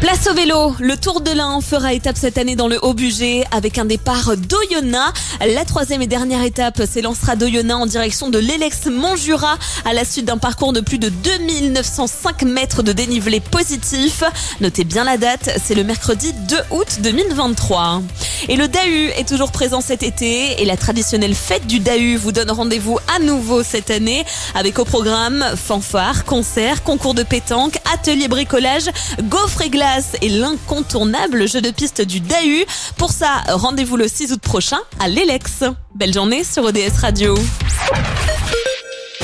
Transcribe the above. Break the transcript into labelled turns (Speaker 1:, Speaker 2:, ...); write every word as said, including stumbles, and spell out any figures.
Speaker 1: Place au vélo, le Tour de l'Ain fera étape cette année dans le Haut-Bugey avec un départ d'Oyonnax. La troisième et dernière étape s'élancera d'Oyonnax en direction de l'Elex-Montjura à la suite d'un parcours de plus de deux mille neuf cent cinq mètres de dénivelé positif. Notez bien la date, c'est le mercredi deux août deux mille vingt-trois. Et le Dahu est toujours présent cet été et la traditionnelle fête du Dahu vous donne rendez-vous à nouveau cette année avec au programme fanfare, concerts, concours de pétanque, ateliers bricolage, gaufres et glaces et l'incontournable jeu de piste du Dahu. Pour ça, rendez-vous le six août prochain à l'Elex. Belle journée sur O D S Radio.